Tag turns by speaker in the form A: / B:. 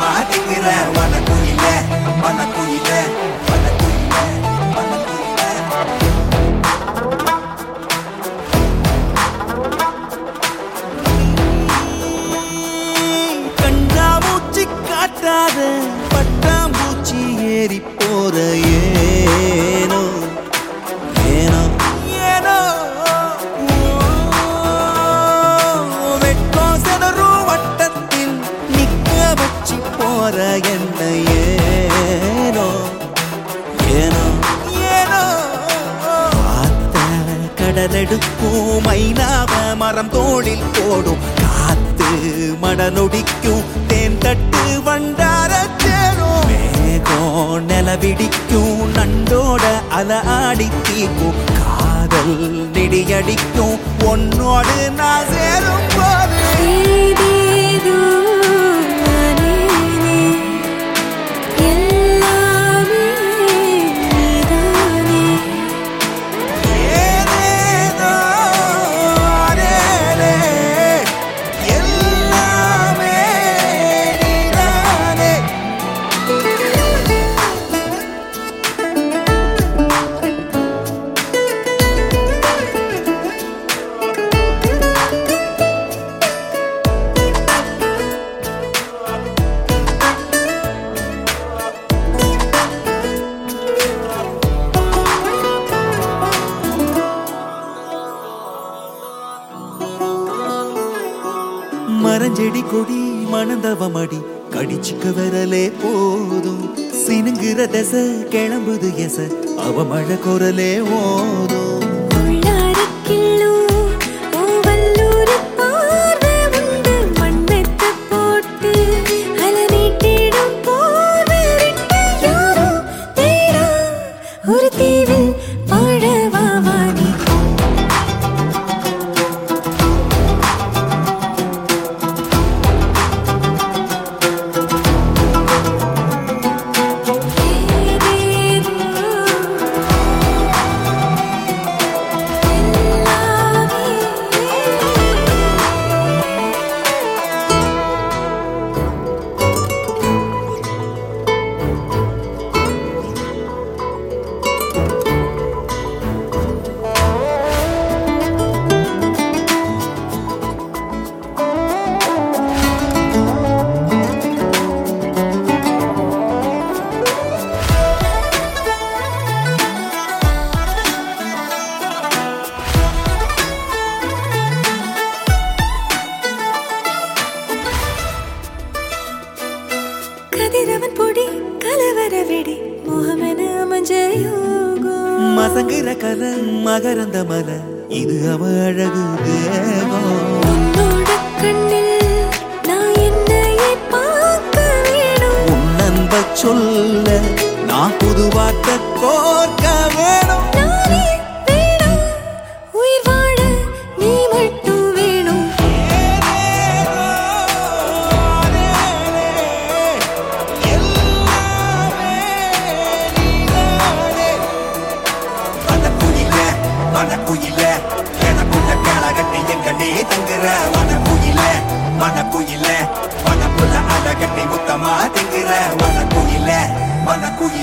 A: முத்தமா திங்கிற வனக்குயில வனக்குயில வனக்குயில வனக்குயில. கண்ணாமூச்சி காட்டாத பட்டாம்பூச்சி ஏறி போற ஏனோ ஏனோ ஏனோ வெட்கம் செதறும் வட்டத்தில் நிக்க வச்சு போற என்ன ஏனோ ஏனோ ஏனோ. காத்த கடலெடுக்கும் மைனாவ மரம் தோளில் போடும் காத்து மடநொடிக்கும் தேன் தட்டு வண்டார சேரும் மேகம் நிலவிடிக்கும் நண்டோட அல ஆடி தீக்கும் காதல் நிடியடிக்கும் உன்னோடு நான் சேரும் போது மரஞ்செடி கொடி மணந்தவமடி கடிச்சுக்க வரலே போதும் சினுங்குற தசை கிளம்புது எச அவ மழை குரலே ஓதும். மசங்குற கல மகரந்த மல இது அவ அழகு உன்னன்ப சொல்ல நான் புது வார்த்தை கோர்க்க வேணும். வனக்குயில எனக்குள்ள கேளகட்டி எங்க நீ தங்குற வனக்குயில வனக்குயில வனக்குள்ள அழகட்டி முத்தமா திங்குற வனக்குயில வனக்குயில.